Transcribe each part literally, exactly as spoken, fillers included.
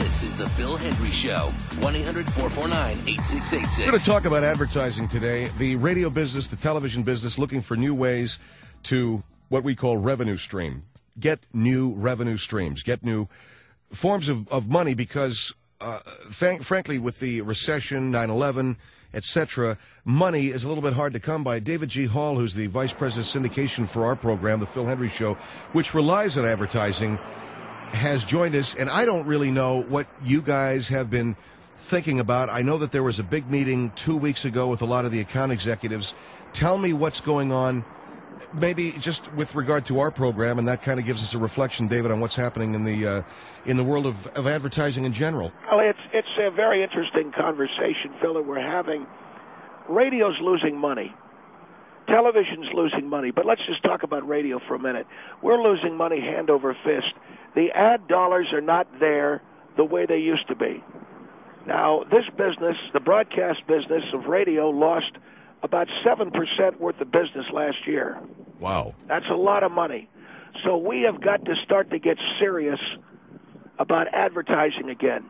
This is the Phil Hendry Show. one eight hundred four four nine eight six eight six. We're going to talk about advertising today. The radio business, the television business, looking for new ways to what we call revenue stream. Get new revenue streams. Get new forms of, of money because, uh, frank, frankly, with the recession, nine eleven, et cetera, money is a little bit hard to come by. David G. Hall, who's the Vice President of Syndication for our program, The Phil Hendry Show, which relies on advertising, has joined us. And I don't really know what you guys have been thinking about. I know that there was a big meeting two weeks ago with a lot of the account executives. Tell me what's going on, maybe just with regard to our program, and that kind of gives us a reflection, David, on what's happening in the uh, in the world of, of advertising in general. Well, it's it's a very interesting conversation, Phil, that we're having. Radio's losing money. Television's losing money. But let's just talk about radio for a minute. We're losing money hand over fist. The ad dollars are not there the way they used to be. Now, this business, the broadcast business of radio, lost about seven percent worth of business last year. Wow. That's a lot of money. So we have got to start to get serious about advertising again.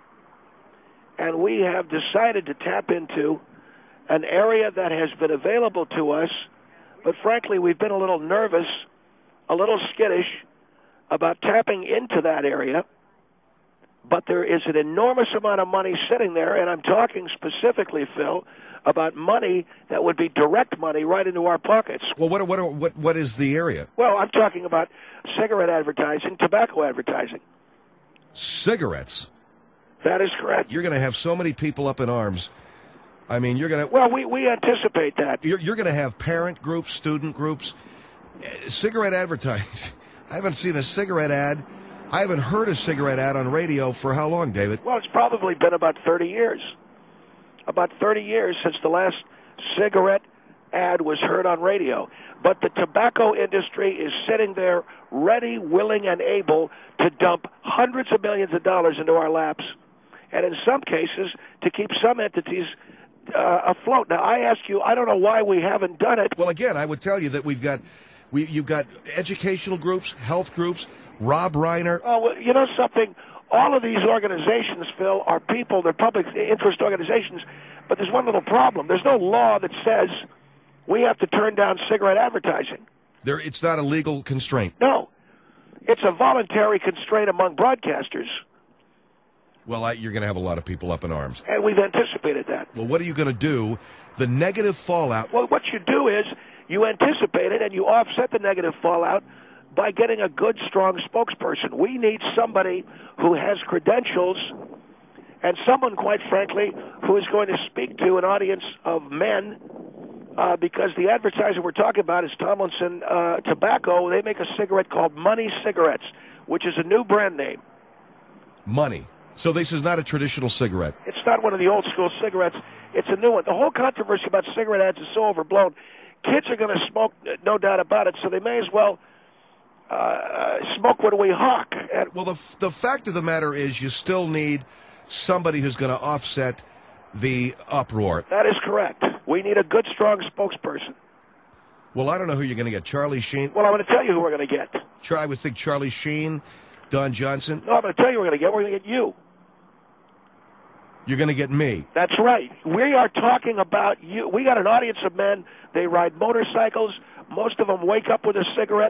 And we have decided to tap into an area that has been available to us, but frankly, we've been a little nervous, a little skittish about tapping into that area. But there is an enormous amount of money sitting there, and I'm talking specifically, Phil, about money that would be direct money right into our pockets. Well, what what what what is the area? Well, I'm talking about cigarette advertising, tobacco advertising. Cigarettes? That is correct. You're going to have so many people up in arms. I mean, you're going to... Well, we, we anticipate that. You're, you're going to have parent groups, student groups, uh, cigarette advertising. I haven't seen a cigarette ad. I haven't heard a cigarette ad on radio for how long, David? Well, it's probably been about thirty years. About thirty years since the last cigarette ad was heard on radio. But the tobacco industry is sitting there ready, willing, and able to dump hundreds of millions of dollars into our laps, and in some cases to keep some entities uh, afloat. Now, I ask you, I don't know why we haven't done it. Well, again, I would tell you that we've got, we, you've got educational groups, health groups, Rob Reiner. Oh, well, you know something? All of these organizations, Phil, are people, they're public interest organizations, but there's one little problem. There's no law that says we have to turn down cigarette advertising. There, it's not a legal constraint. No. It's a voluntary constraint among broadcasters. Well, I, you're going to have a lot of people up in arms. And we've anticipated that. Well, what are you going to do? The negative fallout... Well, what you do is you anticipate it and you offset the negative fallout by getting a good, strong spokesperson. We need somebody who has credentials and someone, quite frankly, who is going to speak to an audience of men uh, because the advertiser we're talking about is Tomlinson uh, Tobacco. They make a cigarette called Money Cigarettes, which is a new brand name. Money. So this is not a traditional cigarette. It's not one of the old-school cigarettes. It's a new one. The whole controversy about cigarette ads is so overblown. Kids are going to smoke, no doubt about it, so they may as well uh, smoke what we hawk. And well, the, the fact of the matter is you still need somebody who's going to offset the uproar. That is correct. We need a good, strong spokesperson. Well, I don't know who you're going to get. Charlie Sheen? Well, I'm going to tell you who we're going to get. Sure, I would think Charlie Sheen, Don Johnson. No, I'm going to tell you who we're going to get. We're going to get you. You're going to get me. That's right. We are talking about you. We got an audience of men. They ride motorcycles. Most of them wake up with a cigarette.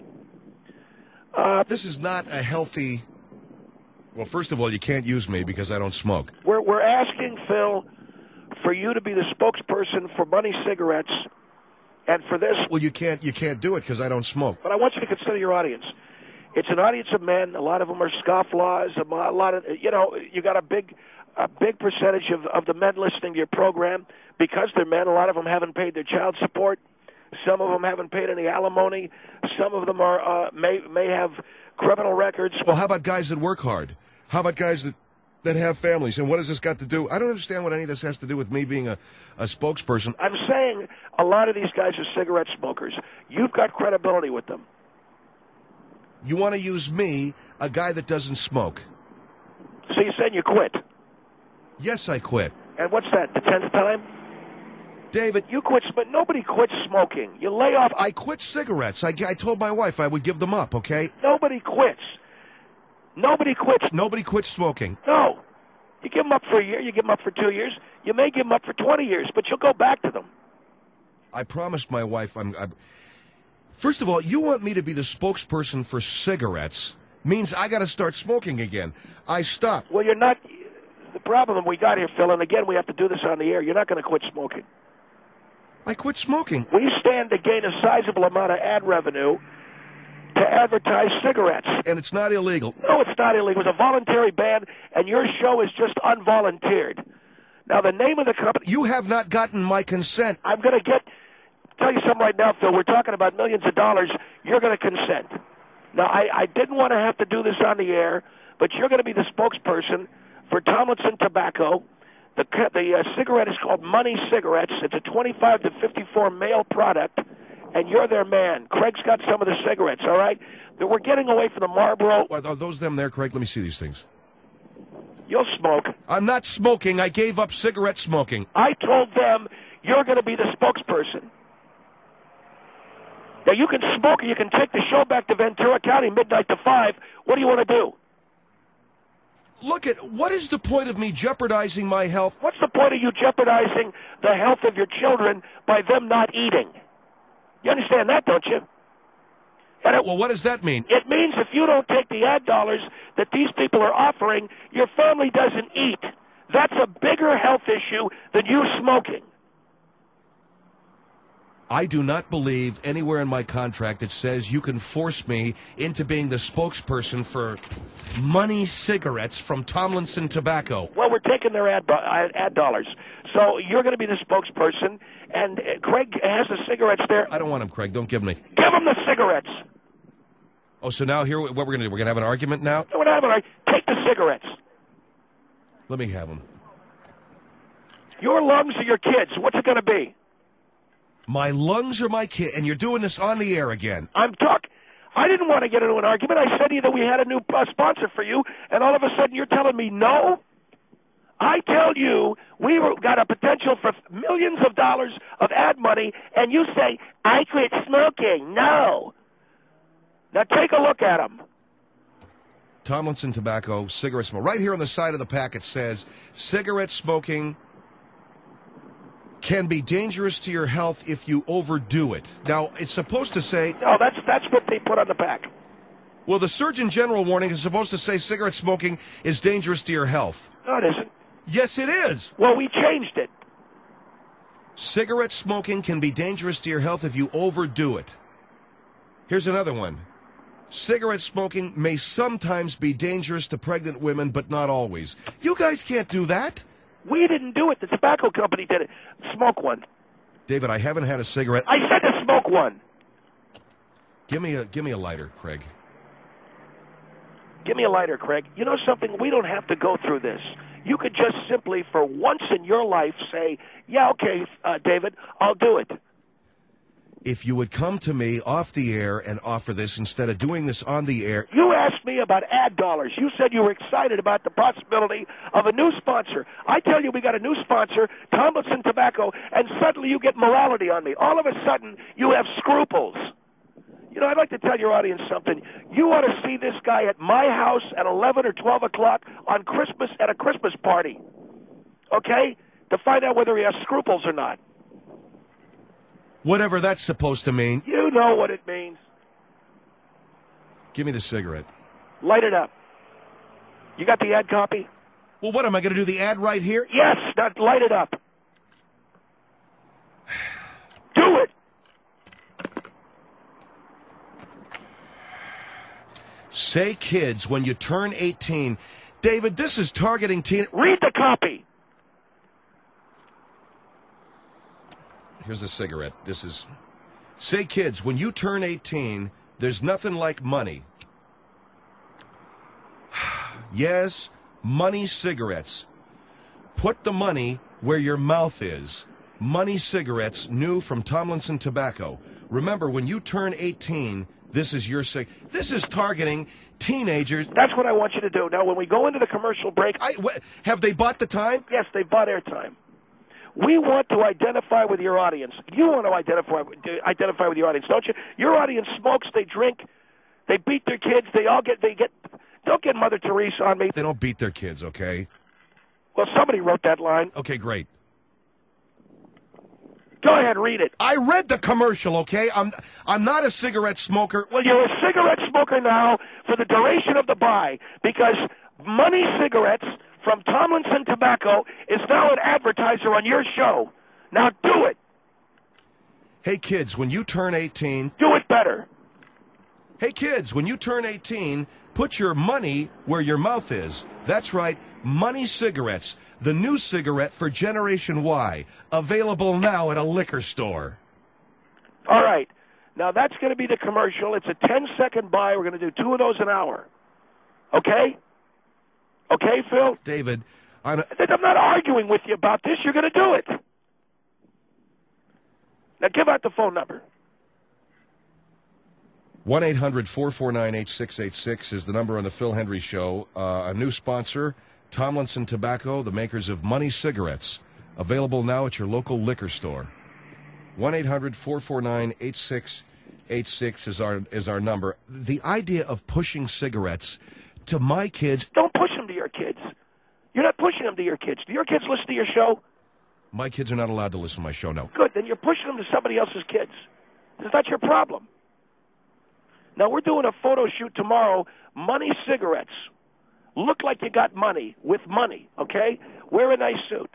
Uh, this is not a healthy... Well, first of all, you can't use me because I don't smoke. We're, we're asking, Phil, for you to be the spokesperson for Money Cigarettes and for this... Well, you can't, you can't do it because I don't smoke. But I want you to consider your audience. It's an audience of men. A lot of them are scofflaws. A lot of, you know, you got a big... a big percentage of, of the men listening to your program, because they're men, a lot of them haven't paid their child support. Some of them haven't paid any alimony. Some of them are uh, may may have criminal records. Well, how about guys that work hard? How about guys that, that have families? And what has this got to do? I don't understand what any of this has to do with me being a, a spokesperson. I'm saying a lot of these guys are cigarette smokers. You've got credibility with them. You want to use me, a guy that doesn't smoke. So you're saying you quit? Yes, I quit. And what's that, the tenth time? David. You quit, but nobody quits smoking. You lay off. I quit cigarettes. I, I told my wife I would give them up, okay? Nobody quits. Nobody quits. Nobody quits smoking. No. You give them up for a year, you give them up for two years, you may give them up for twenty years, but you'll go back to them. I promised my wife I'm, I'm... First of all, you want me to be the spokesperson for cigarettes means I got to start smoking again. I stopped. Well, you're not... The problem we got here, Phil, and again, we have to do this on the air, you're not going to quit smoking. I quit smoking. We stand to gain a sizable amount of ad revenue to advertise cigarettes. And it's not illegal. No, it's not illegal. It was a voluntary ban, and your show is just unvolunteered. Now, the name of the company... You have not gotten my consent. I'm going to get... Tell you something right now, Phil. We're talking about millions of dollars. You're going to consent. Now, I, I didn't want to have to do this on the air, but you're going to be the spokesperson for Tomlinson Tobacco. The, the uh, cigarette is called Money Cigarettes. It's a twenty-five to fifty-four male product, and you're their man. Craig's got some of the cigarettes, all right? We're getting away from the Marlboro. Are those them there, Craig? Let me see these things. You'll smoke. I'm not smoking. I gave up cigarette smoking. I told them you're going to be the spokesperson. Now, you can smoke or you can take the show back to Ventura County midnight to five. What do you want to do? Look at, what is the point of me jeopardizing my health? What's the point of you jeopardizing the health of your children by them not eating? You understand that, don't you? And it, well, what does that mean? It means if you don't take the ad dollars that these people are offering, your family doesn't eat. That's a bigger health issue than you smoking. I do not believe anywhere in my contract it says you can force me into being the spokesperson for Money Cigarettes from Tomlinson Tobacco. Well, we're taking their ad, ad dollars. So you're going to be the spokesperson, and Craig has the cigarettes there. I don't want them, Craig. Don't give them me. Give him the cigarettes. Oh, so now here, what we're going to do, we're going to have an argument now? No, we're not having an argument. Take the cigarettes. Let me have them. Your lungs or your kids? What's it going to be? My lungs are my kid, and you're doing this on the air again. I'm talking. I didn't want to get into an argument. I said either we had a new uh, sponsor for you, and all of a sudden you're telling me no? I tell you we were, got a potential for millions of dollars of ad money, and you say, I quit smoking. No. Now take a look at them. Tomlinson Tobacco, cigarette smoke. Right here on the side of the packet says, cigarette smoking can be dangerous to your health if you overdo it. Now, it's supposed to say... No, that's that's what they put on the back. Well, the Surgeon General warning is supposed to say cigarette smoking is dangerous to your health. No, it isn't. Yes, it is. Well, we changed it. Cigarette smoking can be dangerous to your health if you overdo it. Here's another one. Cigarette smoking may sometimes be dangerous to pregnant women, but not always. You guys can't do that. We didn't do it. The tobacco company did it. Smoke one. David, I haven't had a cigarette. I said to smoke one. Give me a give me a lighter, Craig. Give me a lighter, Craig. You know something? We don't have to go through this. You could just simply, for once in your life, say, yeah, okay, uh, David, I'll do it. If you would come to me off the air and offer this instead of doing this on the air. You asked me about ad dollars. You said you were excited about the possibility of a new sponsor. I tell you we got a new sponsor, Tomlinson Tobacco, and suddenly you get morality on me. All of a sudden, you have scruples. You know, I'd like to tell your audience something. You ought to see this guy at my house at eleven or twelve o'clock on Christmas at a Christmas party, okay, to find out whether he has scruples or not. Whatever that's supposed to mean. You know what it means. Give me the cigarette. Light it up. You got the ad copy? Well, what, am I going to do the ad right here? Yes, now light it up. Do it. Say, kids, when you turn eighteen. David, this is targeting teen... Read the copy. Here's a cigarette. This is... Say, kids, when you turn eighteen, there's nothing like money. Yes, Money Cigarettes. Put the money where your mouth is. Money Cigarettes, new from Tomlinson Tobacco. Remember, when you turn eighteen, this is your cig... This is targeting teenagers. That's what I want you to do. Now, when we go into the commercial break... I, wh- have they bought the time? Yes, they bought airtime. We want to identify with your audience. You want to identify identify with your audience, don't you? Your audience smokes, they drink, they beat their kids, they all get, they get, don't get Mother Teresa on me. They don't beat their kids, okay? Well, somebody wrote that line. Okay, great. Go ahead, read it. I read the commercial, okay? I'm I'm not a cigarette smoker. Well, you're a cigarette smoker now for the duration of the buy because Money Cigarettes from Tomlinson Tobacco is now an advertiser on your show. Now do it. Hey, kids, when you turn eighteen... Do it better. Hey, kids, when you turn eighteen, put your money where your mouth is. That's right, Money Cigarettes, the new cigarette for Generation Y, available now at a liquor store. All right. Now, that's going to be the commercial. It's a ten-second buy. We're going to do two of those an hour. Okay? Okay, Phil? David, I'm... I'm not arguing with you about this. You're going to do it. Now, give out the phone number. one eight hundred four four nine eight six eight six is the number on the Phil Hendry Show. Uh, a new sponsor, Tomlinson Tobacco, the makers of Money Cigarettes, available now at your local liquor store. one eight hundred four four nine eight six eight six is our is our number. The idea of pushing cigarettes to my kids... Don't push them to your kids. You're not pushing them to your kids. Do your kids listen to your show? My kids are not allowed to listen to my show, no. Good, then you're pushing them to somebody else's kids. It's not your problem. Now, we're doing a photo shoot tomorrow, Money Cigarettes. Look like you got money, with money, okay? Wear a nice suit.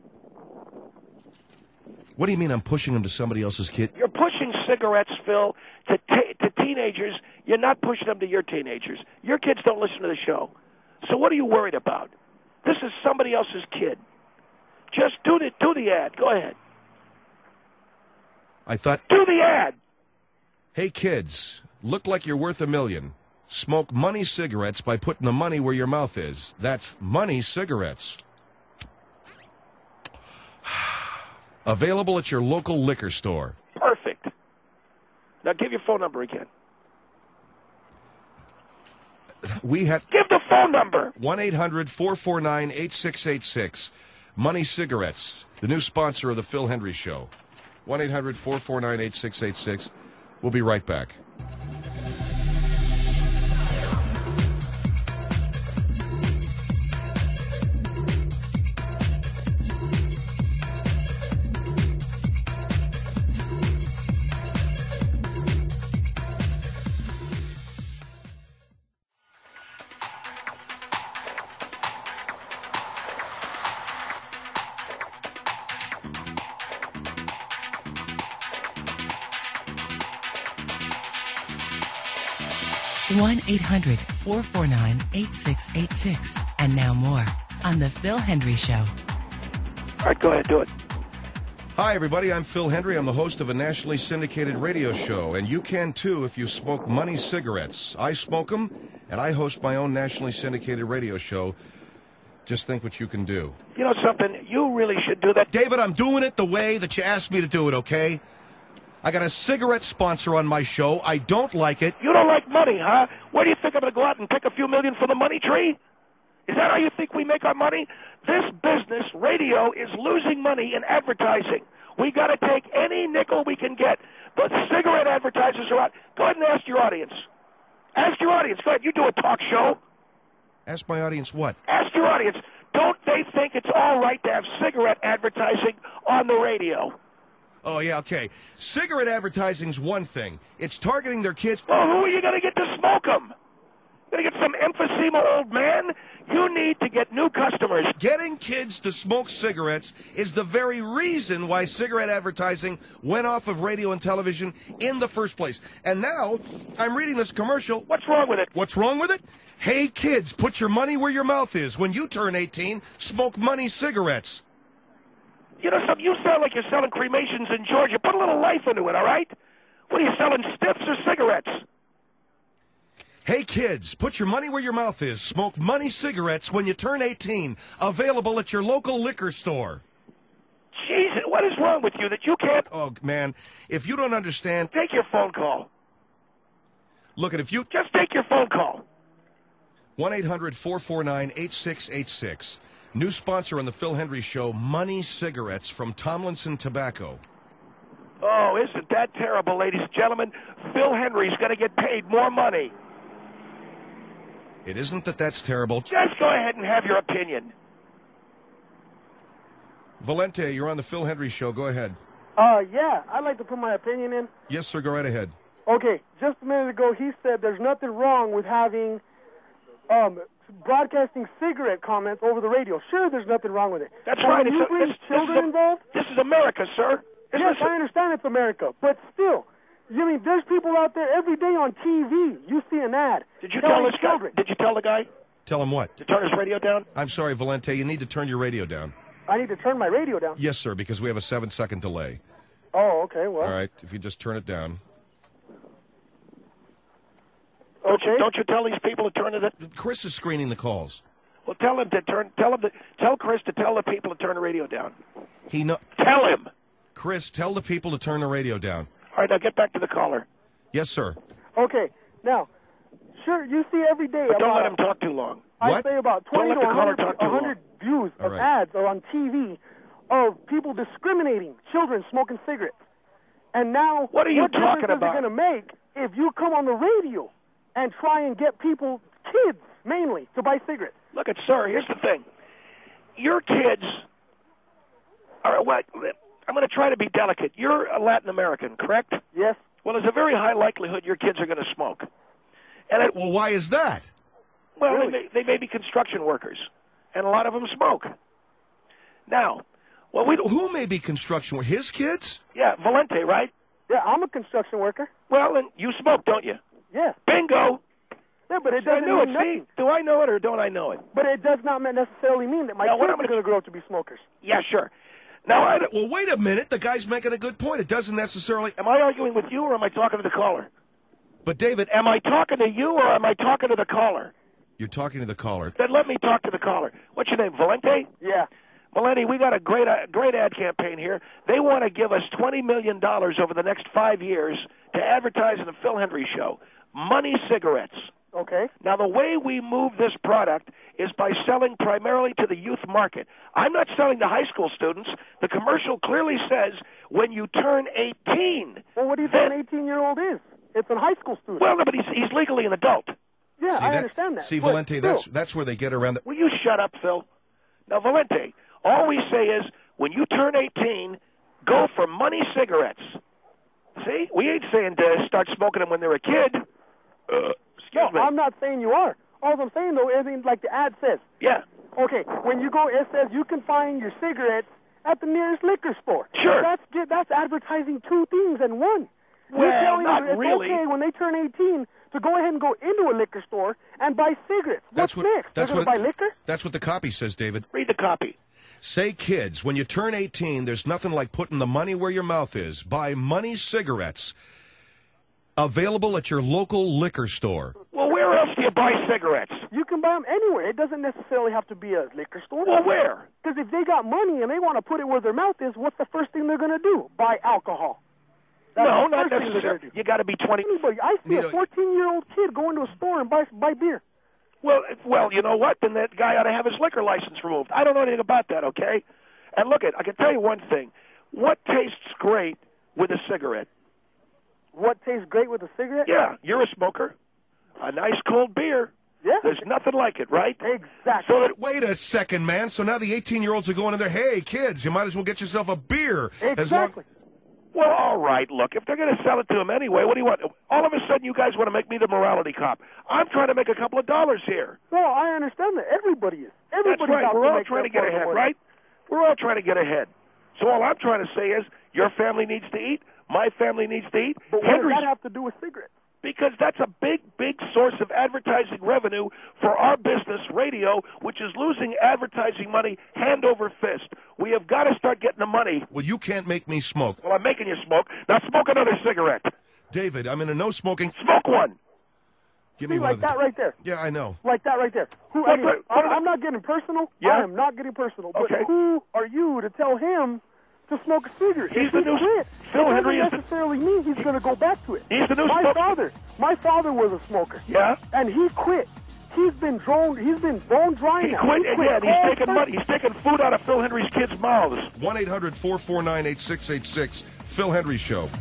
What do you mean I'm pushing them to somebody else's kid? You're pushing cigarettes, Phil, to, t- to teenagers. You're not pushing them to your teenagers. Your kids don't listen to the show. So what are you worried about? This is somebody else's kid. Just do the, do the ad. Go ahead. I thought... Do the ad. Hey, kids, look like you're worth a million. Smoke Money Cigarettes by putting the money where your mouth is. That's Money Cigarettes. Available at your local liquor store. Perfect. Now give your phone number again. We have... Give the phone number. one eight hundred four four nine eight six eight six. Money Cigarettes, the new sponsor of the Phil Hendry Show. one eight hundred four four nine eight six eight six. We'll be right back. one eight hundred four four nine eight six eight six. And now more on The Phil Hendry Show. All right, go ahead, do it. Hi, everybody. I'm Phil Hendry. I'm the host of a nationally syndicated radio show, and you can, too, if you smoke Money Cigarettes. I smoke them, and I host my own nationally syndicated radio show. Just think what you can do. You know something? You really should do that. David, I'm doing it the way that you asked me to do it, okay? I got a cigarette sponsor on my show. I don't like it. You don't like money, huh? Where do you think I'm going to go out and pick a few million from the money tree? Is that how you think we make our money? This business, radio, is losing money in advertising. We got to take any nickel we can get. The cigarette advertisers are out. Go ahead and ask your audience. Ask your audience. Go ahead. You do a talk show. Ask my audience what? Ask your audience. Don't they think it's all right to have cigarette advertising on the radio? Oh, yeah, okay. Cigarette advertising's one thing. It's targeting their kids. Well, who are you going to get to smoke them? Going to get some emphysema old man? You need to get new customers. Getting kids to smoke cigarettes is the very reason why cigarette advertising went off of radio and television in the first place. And now, I'm reading this commercial. What's wrong with it? What's wrong with it? Hey, kids, put your money where your mouth is. When you turn eighteen, smoke Money Cigarettes. You know something? You sound like you're selling cremations in Georgia. Put a little life into it, all right? What are you selling, stiffs or cigarettes? Hey, kids, put your money where your mouth is. Smoke Money Cigarettes when you turn eighteen. Available at your local liquor store. Jesus, what is wrong with you that you can't... Oh, man, if you don't understand... Take your phone call. Look, at if you... Just take your phone call. one eight hundred four four nine eight six eight six. New sponsor on the Phil Hendry Show, Money Cigarettes from Tomlinson Tobacco. Oh, isn't that terrible, ladies and gentlemen? Phil Hendry's going to get paid more money. It isn't that that's terrible. Just go ahead and have your opinion. Valente, you're on the Phil Hendry Show. Go ahead. Uh, yeah, I'd like to put my opinion in. Yes, sir. Go right ahead. Okay, just a minute ago he said there's nothing wrong with having um, broadcasting cigarette comments over the radio. Sure, there's nothing wrong with it. That's but right. When It's you a, bring this, children this is a, involved, this is America, sir. This yes, is, I understand it's America, but still, you mean there's people out there every day on T V. You see an ad. did you tell telling this guy? children. Did you tell the guy Tell him what? to turn his radio down? I'm sorry, Valente. You need to turn your radio down. I need to turn my radio down. Yes, sir, because we have a seven-second delay. Oh, okay. Well, All right, if you just turn it down. Don't you, okay. don't you tell these people to turn it? Chris is screening the calls. Well, tell him to turn. Tell him to tell Chris to tell the people to turn the radio down. He know. Tell him. Chris, tell the people to turn the radio down. All right, now get back to the caller. Yes, sir. Okay. Now, sure, you see every day But don't about let him talk too long. I What? say about Don't twenty let to the one caller hundred, talk too one hundred views All of right. ads are on T V of people discriminating children smoking cigarettes. And now, What are you what talking difference about? is it going to make if you come on the radio and try and get people, kids mainly, to buy cigarettes? Look at sir. Here's the thing. Your kids are what? I'm going to try to be delicate. You're a Latin American, correct? Yes. Well, there's a very high likelihood your kids are going to smoke. And it, Well, why is that? well, really? they, may, they may be construction workers, and a lot of them smoke. Now, well, we don't. Who may be construction work? His kids? Yeah, Valente, right? Yeah, I'm a construction worker. Well, and you smoke, don't you? Yeah. Bingo. Yeah, but it I doesn't knew it. mean See, nothing. do I know it or don't I know it? But it does not necessarily mean that my Now, what kids I'm are gonna- going to grow up to be smokers. Yeah, sure. Now, I, Well, wait a minute. The guy's making a good point. It doesn't necessarily. am I arguing with you or am I talking to the caller? But, David, Am I talking to you or am I talking to the caller? you're talking to the caller. Then let me talk to the caller. What's your name, Valente? Yeah. Valente, we got a great, uh, great ad campaign here. They want to give us twenty million dollars over the next five years to advertise in the Phil Hendry Show. Money cigarettes. Okay. Now, the way we move this product is by selling primarily to the youth market. I'm not selling to high school students. The commercial clearly says when you turn eighteen. Well, what do you then- think an eighteen-year-old is? It's a high school student. Well, no, but he's, he's legally an adult. yeah, See I that? understand that. See, But Valente, still, that's that's where they get around the. Will you shut up, Phil? Now, Valente, all we say is when you turn eighteen, go for money cigarettes. See? We ain't saying to start smoking them when they're a kid. Uh, excuse No, me. I'm not saying you are. All I'm saying, though, is like the ad says. Yeah. Okay, when you go, it says you can find your cigarettes at the nearest liquor store. Sure. That's that's advertising two things in one. You're Well, telling not them it's really. okay when they turn eighteen to go ahead and go into a liquor store and buy cigarettes. That's What's what. next? That's They're what. going to buy liquor? That's what the copy says, David. Read the copy. Say, kids, when you turn eighteen, there's nothing like putting the money where your mouth is. Buy Money cigarettes. Available at your local liquor store. Well, where else do you buy cigarettes? You can buy them anywhere. It doesn't necessarily have to be a liquor store. Well, where? Because if they got money and they want to put it where their mouth is, what's the first thing they're going to do? Buy alcohol. That's No, the not first thing they're necessarily. gonna do. You got to be twenty. Anybody, I see You know- a fourteen-year-old kid go into a store and buy buy beer. Well, if- well, you know what? Then that guy ought to have his liquor license removed. I don't know anything about that, okay? And look, it. I can tell you one thing. What tastes great with a cigarette? What tastes great with a cigarette? Yeah, you're a smoker. A nice cold beer. Yeah. There's nothing like it, right? Exactly. So that Wait a second, man. So now the eighteen-year-olds are going in there, hey, kids, you might as well get yourself a beer. As long- Exactly. Well, all right, look, if they're going to sell it to them anyway, what do you want? All of a sudden, you guys want to make me the morality cop. I'm trying to make a couple of dollars here. Well, I understand that. Everybody is. That's Everybody's right. out We're to all make trying to their get part of the ahead, work. right? We're all trying to get ahead. So all I'm trying to say is your family needs to eat, my family needs to eat. But what does Henry's- that have to do with cigarettes? Because that's a big, big source of advertising revenue for our business, radio, which is losing advertising money hand over fist. We have got to start getting the money. Well, you can't make me smoke. Well, I'm making you smoke. Now smoke another cigarette. David, I'm in a no-smoking... Smoke one. Give me See, one like of the... that right there. Yeah, I know. Like that right there. Who? What I mean, the- what I'm, are the- I'm not getting personal. Yeah? I am not getting personal. But Okay. who are you to tell him to smoke a cigarette? He's If the he new- quit, Phil it Henry is doesn't the- necessarily mean he's going to go back to it. He's the new My smoke- father, my father was a smoker. Yeah? And he quit. He's been drawn. He's been bone dry He now. quit, He and quit yeah, and all he's taking money. He's taking food out of Phil Henry's kids' mouths. one eight hundred four four nine eight six eight six. Phil Hendry Show.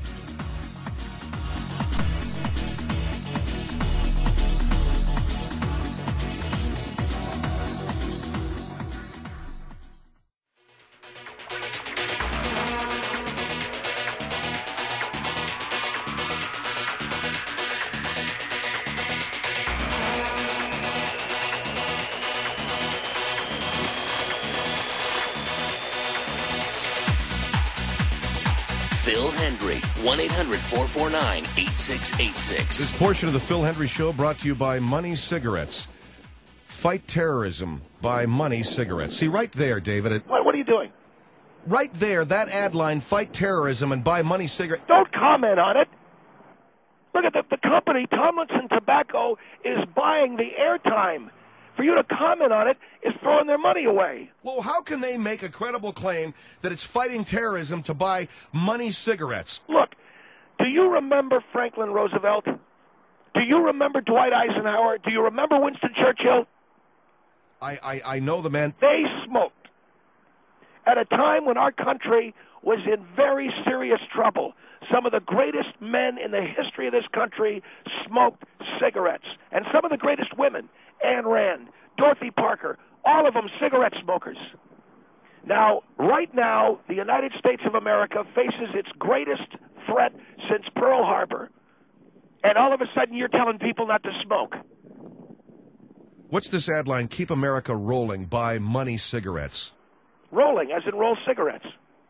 Phil Hendry. one eight hundred four four nine eight six eight six. This portion of the Phil Hendry Show brought to you by Money Cigarettes. Fight terrorism by Money Cigarettes. See, right there, David. It, What, what are you doing? right there, that ad line, fight terrorism and buy Money Cigarettes. Don't comment on it. Look at the, the company, Tomlinson Tobacco, is buying the airtime. For you to comment on it is throwing their money away. Well, how can they make a credible claim that it's fighting terrorism to buy Money Cigarettes? Look, do you remember Franklin Roosevelt? Do you remember Dwight Eisenhower? Do you remember Winston Churchill? I, I, I know the man. They smoked at a time when our country was in very serious trouble. Some of the greatest men in the history of this country smoked cigarettes. And some of the greatest women, Ayn Rand, Dorothy Parker, all of them cigarette smokers. Now, right now, the United States of America faces its greatest threat since Pearl Harbor. And all of a sudden, you're telling people not to smoke. What's this ad line? Keep America rolling. Buy Money Cigarettes. Rolling, as in roll cigarettes.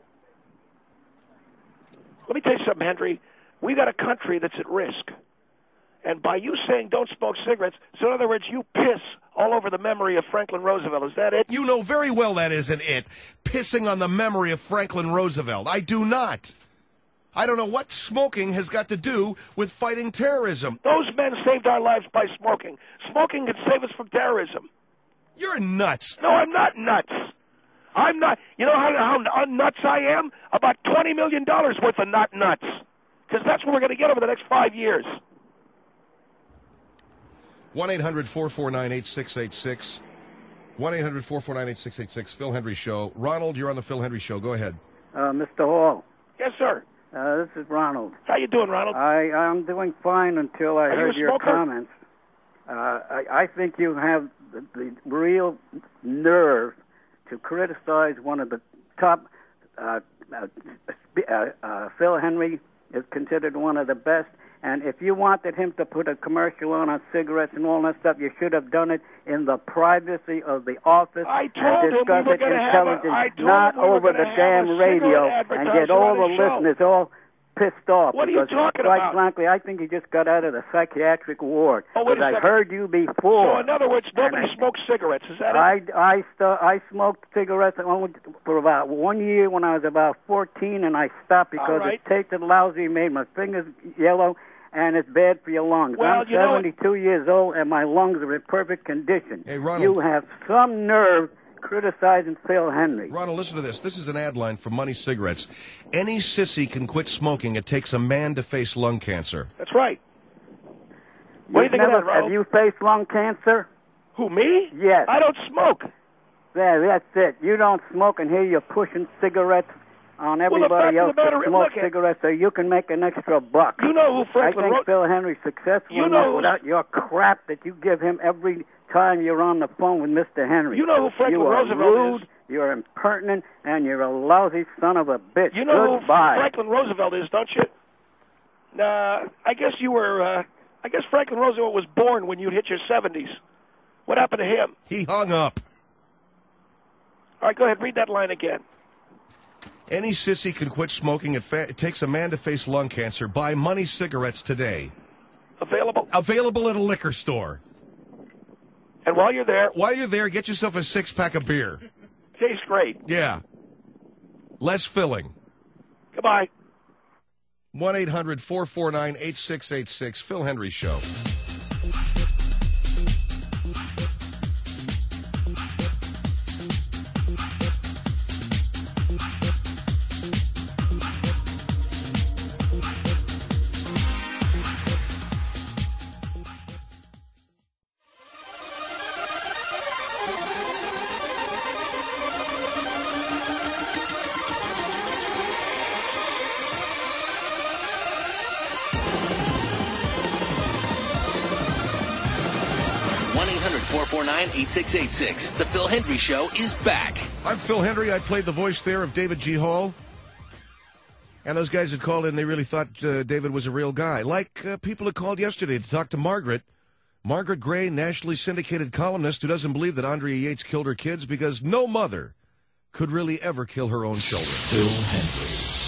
Let me tell you something, Henry. We got a country that's at risk. And by you saying don't smoke cigarettes, so in other words, you piss all over the memory of Franklin Roosevelt. Is that it? You know very well that isn't it. Pissing on the memory of Franklin Roosevelt. I do not. I don't know what smoking has got to do with fighting terrorism. Those men saved our lives by smoking. Smoking could save us from terrorism. You're nuts. No, I'm not nuts. I'm not. You know how, how nuts I am? About twenty million dollars worth of not nuts. Because that's what we're going to get over the next five years. one eight hundred four four nine eight six eight six. one eight hundred four four nine eight six eight six. Phil Hendry Show. Ronald, you're on the Phil Henry Show. Go ahead. Uh, Mister Hall. Yes, sir. Uh, this is Ronald. How you doing, Ronald? I, I'm doing fine until I Are heard you a your smoker? comments. Uh, I, I think you have the, the real nerve to criticize one of the top. Uh, uh, uh, uh, Phil Henry is considered one of the best. And if you wanted him to put a commercial on on cigarettes and all that stuff, you should have done it in the privacy of the office I and told him we discuss were it gonna have a- intelligently, I told not him we were over the gonna have damn a radio cigarette and advertiser get all on the his show. listeners all pissed off. What are you because, talking quite about? frankly, I think you just got out of the psychiatric ward. Oh, wait a because I second. heard you before. So, in other words, nobody And I- smokes cigarettes. Is that I, it? I, st- I smoked cigarettes only for about one year when I was about fourteen, and I stopped because right. it tasted lousy, made my fingers yellow, and it's bad for your lungs. Well, I'm you know- seventy-two years old, and my lungs are in perfect condition. Hey, Ronald. You have some nerve criticizing Phil Henry. Ronald, listen to this. This is an ad line for Money Cigarettes. Any sissy can quit smoking. It takes a man to face lung cancer. That's right. What do you think Never- of that, Ronald? Have you faced lung cancer? Who, me? Yes. I don't smoke. There, that's it. You don't smoke, and here you're pushing cigarettes on Well, the everybody fact of else the matter to is, smoke look at- cigarettes so you can make an extra buck. You know who I Franklin think Ro- Phil Henry's successful You enough know who's- without your crap that you give him every time you're on the phone with Mister Henry. You know who Franklin you are Roosevelt rude, is? you're impertinent, and you're a lousy son of a bitch. You know Goodbye. who Franklin Roosevelt is, don't you? Nah, I guess you were, uh, I guess Franklin Roosevelt was born when you hit your seventies. What happened to him? He hung up. All right, go ahead, read that line again. Any sissy can quit smoking. It, fa- it takes a man to face lung cancer. Buy Money Cigarettes today. Available. Available at a liquor store. And while you're there, While you're there, get yourself a six-pack of beer. tastes great. Yeah. Less filling. Goodbye. one eight hundred four four nine eight six eight six. Phil Hendry Show. one eight hundred four four nine eight six eight six. The Phil Hendry Show is back. I'm Phil Hendry. I played the voice there of David G. Hall. And those guys that called in, they really thought uh, David was a real guy. Like uh, people that called yesterday to talk to Margaret. Margaret Gray, nationally syndicated columnist who doesn't believe that Andrea Yates killed her kids because no mother could really ever kill her own children. Phil Hendry.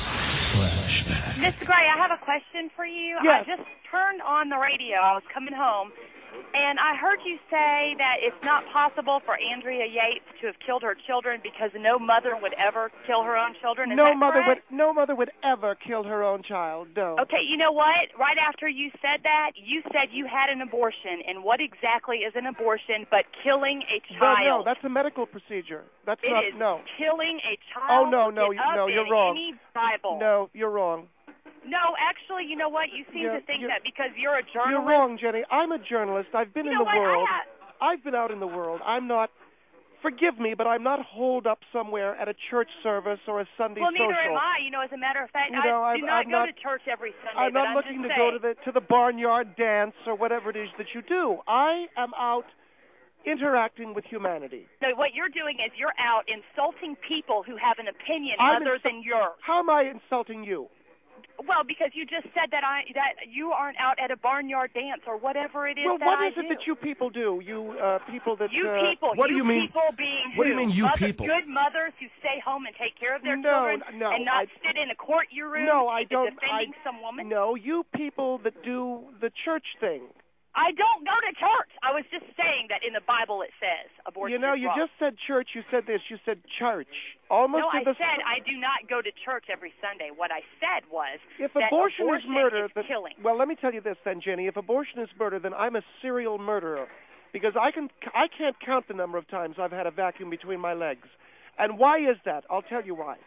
Flashback. Mister Gray, I have a question for you. Yes. I just turned on the radio. I was coming home, and I heard you say that it's not possible for Andrea Yates to have killed her children because no mother would ever kill her own children. Is no that mother correct? would no mother would ever kill her own child. No. Okay, you know what? Right after you said that, you said you had an abortion. And what exactly is an abortion but killing a child? No, no, that's a medical procedure. That's It not is no. killing a child. Oh no, no, Look it up no, you're in wrong. Any Bible. No, you're wrong. No, actually, you know what? You seem Yeah, to think you're- that because you're a journalist. You're wrong, Jenny. I'm a journalist. I've been You in know the what? world. I have, I've been out in the world. I'm not. Forgive me, but I'm not holed up somewhere at a church service or a Sunday well, social. neither am I. You know, as a matter of fact, You know, I I'm- do not I'm go not- to church every Sunday. I'm but not I'm looking to just go saying. to the to the barnyard dance or whatever it is that you do. I am out interacting with humanity. So what you're doing is you're out insulting people who have an opinion I'm other insu- than yours. How am I insulting you? Well, because you just said that I that you aren't out at a barnyard dance or whatever it is Well, that what I is it do. that you people do? You uh, people that You uh, people. What do you mean- People being what do you who? mean, you Mother, people? Good mothers who stay home and take care of their No, children no, and not I- sit in a court room No, I don't. defending I, some woman. No, you people that do the church thing. I don't go to church. I was just saying that in the Bible it says abortion You know, is you wrong. just said church. You said this. You said church. Almost No, to I the said I do not go to church every Sunday. What I said was If that abortion, is murder, is then, killing. well, let me tell you this then, Jenny. If abortion is murder, then I'm a serial murderer, because I can I can't count the number of times I've had a vacuum between my legs. And why is that? I'll tell you why.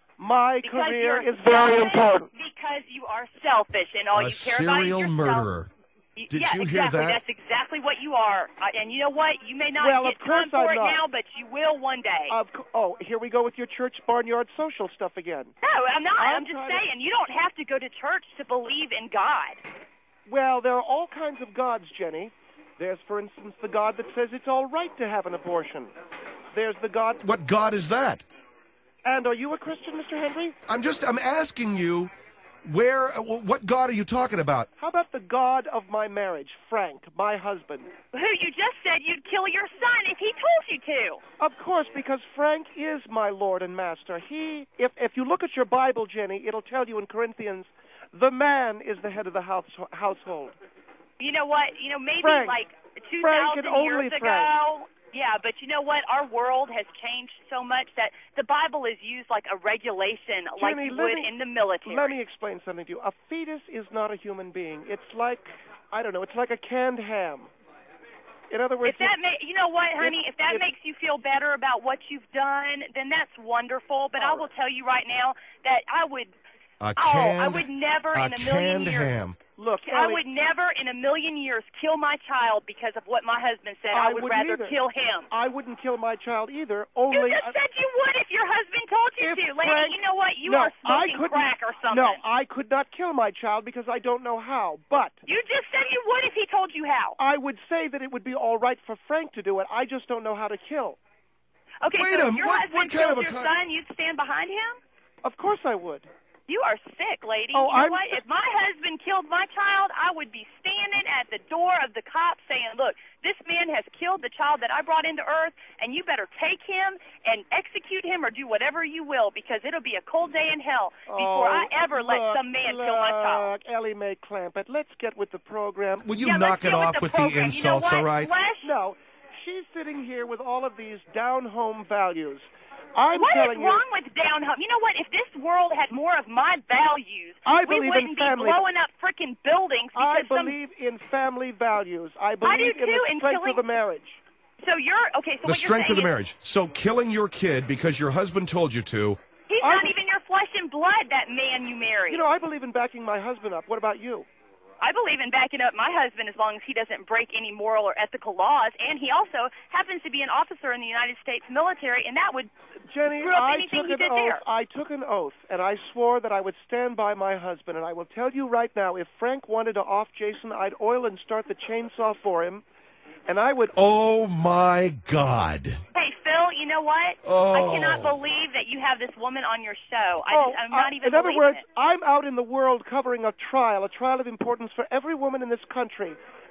My Because career you're is very selfish, important. Because you are selfish and all A you care about is serial yourself. murderer. Y- Did yeah, you hear exactly. that? That's exactly what you are. Uh, and you know what? You may not Well, get of course time for I'm it not. now, but you will one day. Of co- oh, here we go with your church barnyard social stuff again. no, I'm not. I'm I'm, just trying to- saying you don't have to go to church to believe in God. Well, there are all kinds of gods, Jenny. There's, for instance, the God that says it's all right to have an abortion. There's the God. What God is that? And are you a Christian, Mister Henry? I'm just, I'm asking you, where, uh, what God are you talking about? How about the God of my marriage, Frank, my husband? Who you just said you'd kill your son if he told you to. Of course, because Frank is my Lord and Master. He, if if you look at your Bible, Jenny, it'll tell you in Corinthians, the man is the head of the house, household. You know what? You know, maybe Frank. like two Frank and thousand only years ago. Frank. Yeah, but you know what? Our world has changed so much that the Bible is used like a regulation, like Jenny, you let would me- in the military. Let me explain something to you. A fetus is not a human being. It's like, I don't know, it's like a canned ham. In other words, If that ma- you know what, honey, if- if that if- makes you feel better about what you've done, then that's wonderful. But I All will right. tell you right now that I would. A oh, canned, I would never a in a million canned years. ham. look, I Ellie, would never in a million years kill my child because of what my husband said. I, I would wouldn't rather either. kill him. I wouldn't kill my child either. You Only just said you would if your husband told you If to. Lady, Frank- you know what? You no, are I smoking couldn't, crack or something. No, I could not kill my child because I don't know how. But You just said you would if he told you how. I would say that it would be all right for Frank to do it. I just don't know how to kill. Okay, Wait so a- if your what- husband what kind of killed a your con- son, you'd stand behind him? Of course I would. You are sick, lady. Oh, you know I'm what? sick. If my husband killed my child, I would be standing at the door of the cops saying, look, this man has killed the child that I brought into earth, and you better take him and execute him or do whatever you will, because it'll be a cold day in hell before oh, I ever let look, some man look, kill my child. Ellie Mae Clampett, let's get with the program. Will you Yeah, knock let's it get off with with the the program. You know insults, what? all right? Flesh, No, she's sitting here with all of these down-home values. I'm What is telling you, wrong with down home? You know what? If this world had more of my values, I we believe in wouldn't family. be blowing up freaking buildings I because some. believe in family values. I believe do in too, the in strength killing- of the marriage. So you're okay. So The what strength you're of the saying is marriage. So killing your kid because your husband told you to. he's I- not even your flesh and blood. That man you married. You know, I believe in backing my husband up. What about you? I believe in backing up my husband as long as he doesn't break any moral or ethical laws, and he also happens to be an officer in the United States military, and that would Jenny, screw up I anything took he an did oath. there. I took an oath, and I swore that I would stand by my husband. And I will tell you right now, if Frank wanted to off Jason, I'd oil and start the chainsaw for him, and I would. Oh, my God. Hey, Phil, you know what? Oh. I cannot believe that you have this woman on your show. I Oh, just, I'm not I- even in other believing words, it. I'm out in the world covering a trial, a trial of importance for every woman in this country.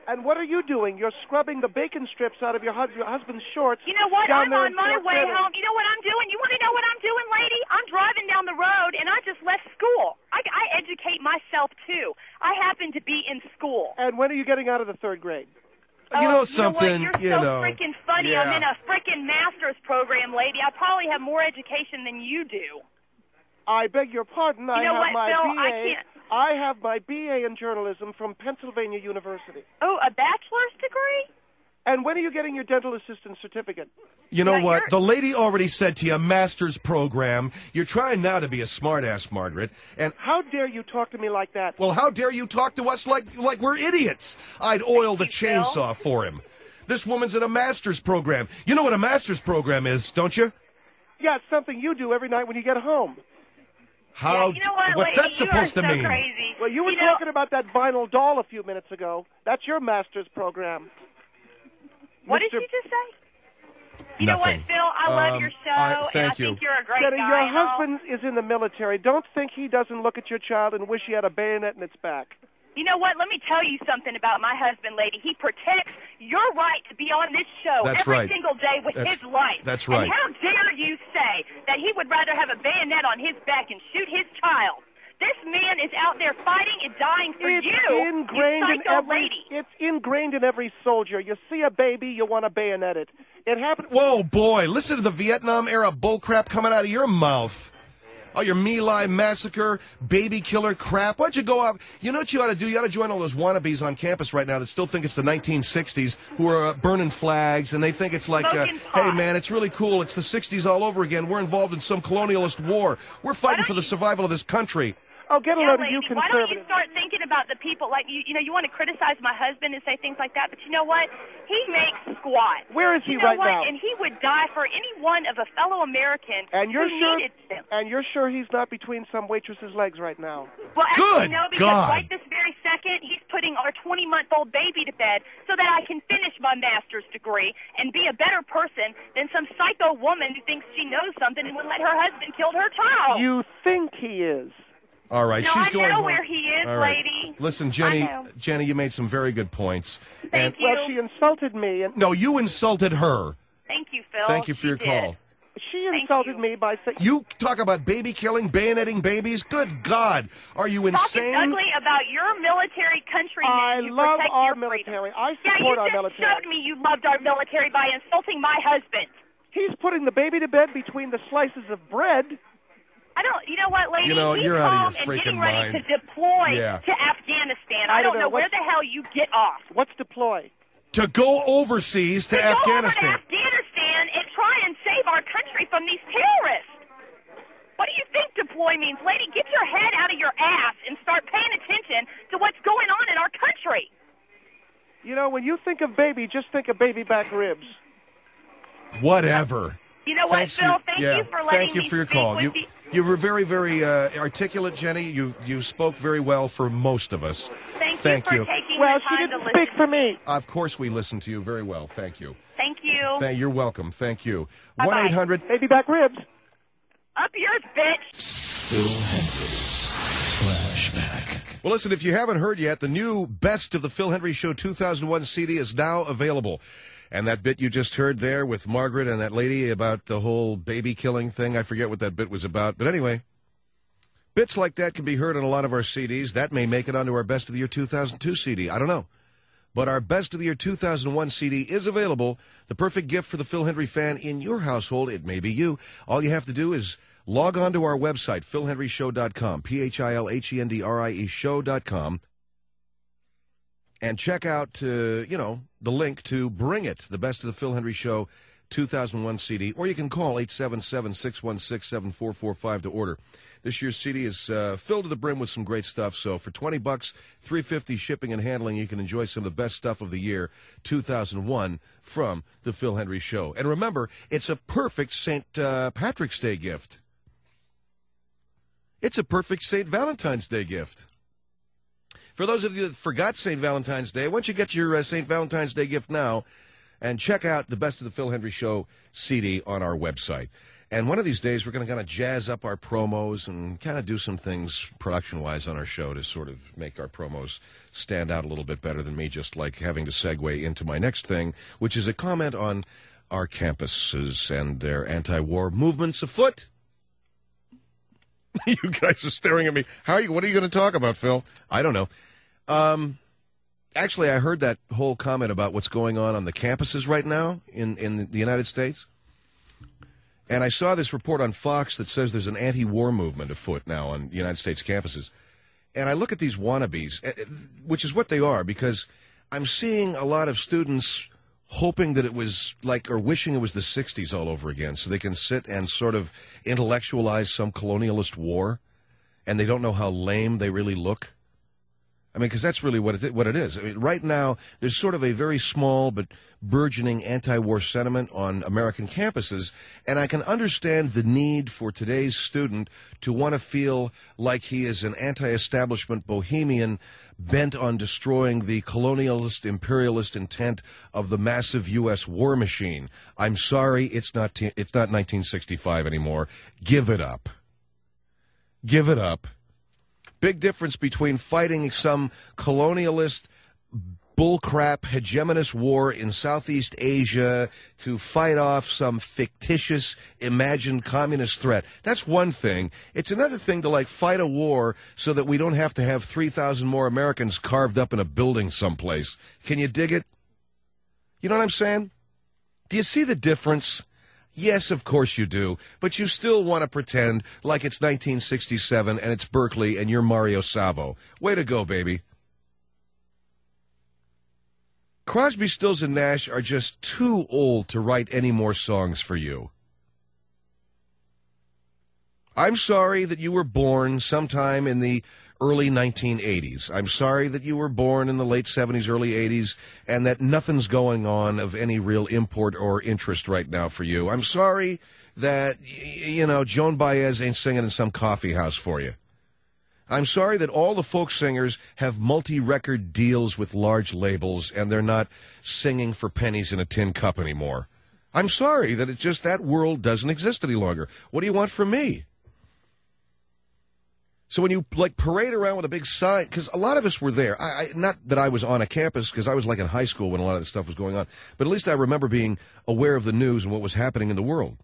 And what are you doing? You're scrubbing the bacon strips out of your, hus- your husband's shorts. You know what? Down I'm there on in my Fort way Benning. home. You know what I'm doing? You want to know what I'm doing, lady? I'm driving down the road, and I just left school. I, I educate myself, too. I happen to be in school. And when are you getting out of the third grade? You Oh, know something, You know, what? you You're so know. freaking funny. Yeah. I'm in a freaking master's program, lady. I probably have more education than you do. I beg your pardon. I You know have what, my Phil? B A. I can't. I have my B A in journalism from Pennsylvania University. Oh, a bachelor's degree? And when are you getting your dental assistant certificate? You know Yeah, what? you're- The lady already said to you, master's program. You're trying now to be a smartass, Margaret. And, How dare you talk to me like that? well, how dare you talk to us like like we're idiots? I'd oil the you, Phil. chainsaw for him. This woman's in a master's program. You know what a master's program is, don't you? Yeah, it's something you do every night when you get home. How? Yeah, you know what, what's lady? that You are supposed to so mean? crazy. Well, you were You know- talking about that vinyl doll a few minutes ago. That's your master's program. What Mister did you just say? You know Nothing. what, Phil? I love Um, your show, I- and I thank you. think you're a great Jenny, guy. your and all. husband is in the military. Don't think he doesn't look at your child and wish he had a bayonet in its back. You know what? Let me tell you something about my husband, lady. He protects your right to be on this show That's every right. single day with That's- his life. that's right. And how dare you say that he would rather have a bayonet on his back and shoot his child? This man is out there fighting and dying for It's you, ingrained you in psycho every. lady. It's ingrained in every soldier. You see a baby, you want to bayonet it. It happened. Whoa, boy, listen to the Vietnam era bullcrap coming out of your mouth. Oh, your My Lai massacre, baby killer crap. Why'd you go up? You know what you ought to do? You ought to join all those wannabes on campus right now that still think it's the nineteen sixties, who are uh, burning flags, and they think it's like, uh, Smoking hey, pot. man, it's really cool. It's the sixties all over again. We're involved in some colonialist war. We're fighting don't for the you- survival of this country. Oh, get a Yeah, load of lady, you why don't you conservatives. start thinking about the people? Like, you, you know, you want to criticize my husband and say things like that, but you know what? He makes squat. Where is he you know right what? now? And he would die for any one of a fellow American And you're who sure? needed him. And you're sure he's not between some waitress's legs right now? Well, Good actually, no, because God. right this very second, he's putting our twenty-month-old baby to bed so that I can finish my master's degree and be a better person than some psycho woman who thinks she knows something and would let her husband kill her child. You think he is? All right, No, she's I going know home. where he is, All right. lady. Listen, Jenny, I know. Jenny, you made some very good points. and Thank you. Well, she insulted me, and No, you insulted her. Thank you, Phil. Thank you for She your did. call. she Thank insulted you. me by saying, You talk about baby killing, bayoneting babies. Good God, are you Talking insane? ugly about your military countrymen I who love protect our your freedom. military. I Yeah, support you our just military. showed me you loved our military by insulting my husband. He's putting the baby to bed between the slices of bread. I don't, you know what, lady? You know, He's you're out of home your and freaking getting ready mind. to deploy Yeah. to Afghanistan. I I don't don't know. know where What's- the hell you get off. What's deploy? To go overseas to To go over to Afghanistan. Afghanistan and try and save our country from these terrorists. What do you think deploy means? Lady, get your head out of your ass and start paying attention to what's going on in our country. You know, when you think of baby, just think of baby back ribs. Whatever. You know what, Thanks Phil? for, Thank yeah, you for letting thank you me for your speak call. with You, you. you were very, very uh, articulate, Jenny. You you spoke very well for most of us. Thank, Thank you you. for taking Well, the she time to didn't listen. speak for me. Of course, we listened to you very well. Thank you. Thank you. Thank, you're welcome. Thank you. Bye-bye. one eight hundred Baby back ribs. Up yours, bitch. Well, listen, if you haven't heard yet, the new Best of the Phil Hendry Show two thousand one C D is now available. And that bit you just heard there with Margaret and that lady about the whole baby killing thing, I forget what that bit was about. But anyway, bits like that can be heard on a lot of our C Ds. That may make it onto our Best of the Year two thousand two C D. I don't know. But our Best of the Year two thousand one C D is available. The perfect gift for the Phil Hendry fan in your household. It may be you. All you have to do is log on to our website, phil hendry show dot com, P H I L H E N D R I E show dot com, and check out, uh, you know, the link to Bring It, the Best of the Phil Hendry Show two thousand one C D, or you can call eight seven seven, six one six, seven four four five to order. This year's C D is uh, filled to the brim with some great stuff, so for twenty bucks, three fifty shipping and handling, you can enjoy some of the best stuff of the year two thousand one from the Phil Hendry Show. And remember, it's a perfect Saint Uh, Patrick's Day gift. It's a perfect Saint Valentine's Day gift. For those of you that forgot Saint Valentine's Day, why don't you get your uh, Saint Valentine's Day gift now and check out the Best of the Phil Hendry Show C D on our website. And one of these days, we're going to kind of jazz up our promos and kind of do some things production-wise on our show to sort of make our promos stand out a little bit better than me just like having to segue into my next thing, which is a comment on our campuses and their anti-war movements afoot. You guys are staring at me. How are you? What are you going to talk about, Phil? I don't know. Um, actually, I heard that whole comment about what's going on on the campuses right now in, in the United States. And I saw this report on Fox that says there's an anti-war movement afoot now on United States campuses. And I look at these wannabes, which is what they are, because I'm seeing a lot of students hoping that it was like, or wishing it was the sixties all over again, so they can sit and sort of intellectualize some colonialist war, and they don't know how lame they really look. I mean, because that's really what it, what it is. I mean, right now, there's sort of a very small but burgeoning anti-war sentiment on American campuses, and I can understand the need for today's student to want to feel like he is an anti-establishment bohemian bent on destroying the colonialist, imperialist intent of the massive U S war machine. I'm sorry, it's not t- it's not nineteen sixty-five anymore. Give it up. Give it up. Big difference between fighting some colonialist bullcrap hegemonist war in Southeast Asia to fight off some fictitious imagined communist threat. That's one thing. It's another thing to, like, fight a war so that we don't have to have three thousand more Americans carved up in a building someplace. Can you dig it? You know what I'm saying? Do you see the difference? Yes, of course you do, but you still want to pretend like it's nineteen sixty-seven and it's Berkeley and you're Mario Savo. Way to go, baby. Crosby, Stills, and Nash are just too old to write any more songs for you. I'm sorry that you were born sometime in the early nineteen eighties. I'm sorry that you were born in the late seventies, early eighties, and that nothing's going on of any real import or interest right now for you. I'm sorry that, you know, Joan Baez ain't singing in some coffee house for you. I'm sorry that all the folk singers have multi-record deals with large labels and they're not singing for pennies in a tin cup anymore. I'm sorry that it just, that world doesn't exist any longer. What do you want from me? So when you, like, parade around with a big sign, because a lot of us were there. I, I, not that I was on a campus, because I was, like, in high school when a lot of this stuff was going on. But at least I remember being aware of the news and what was happening in the world.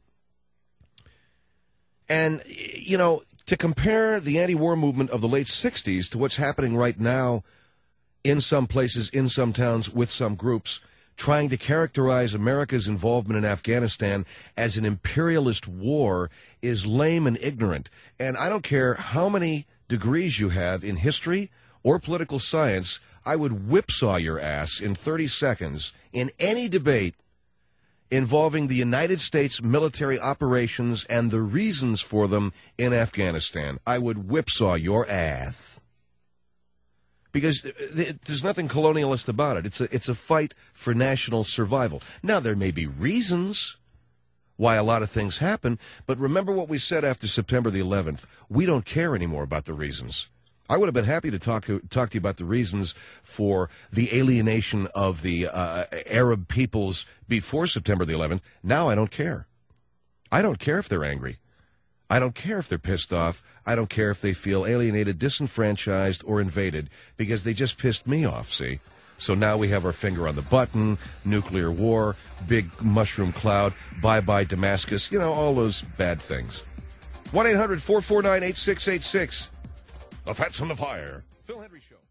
And, you know, to compare the anti-war movement of the late sixties to what's happening right now in some places, in some towns, with some groups, trying to characterize America's involvement in Afghanistan as an imperialist war is lame and ignorant. And I don't care how many degrees you have in history or political science, I would whipsaw your ass in thirty seconds in any debate involving the United States military operations and the reasons for them in Afghanistan. I would whipsaw your ass. Because there's nothing colonialist about it. It's a, it's a fight for national survival. Now, there may be reasons why a lot of things happen, but remember what we said after September the eleventh. We don't care anymore about the reasons. I would have been happy to talk to, talk to you about the reasons for the alienation of the uh, Arab peoples before September the eleventh. Now I don't care. I don't care if they're angry. I don't care if they're pissed off. I don't care if they feel alienated, disenfranchised, or invaded, because they just pissed me off, see? So now we have our finger on the button, nuclear war, big mushroom cloud, bye-bye Damascus, you know, all those bad things. one eight hundred four four nine eight six eight six. The Fats on the Fire. Phil Hendry Show.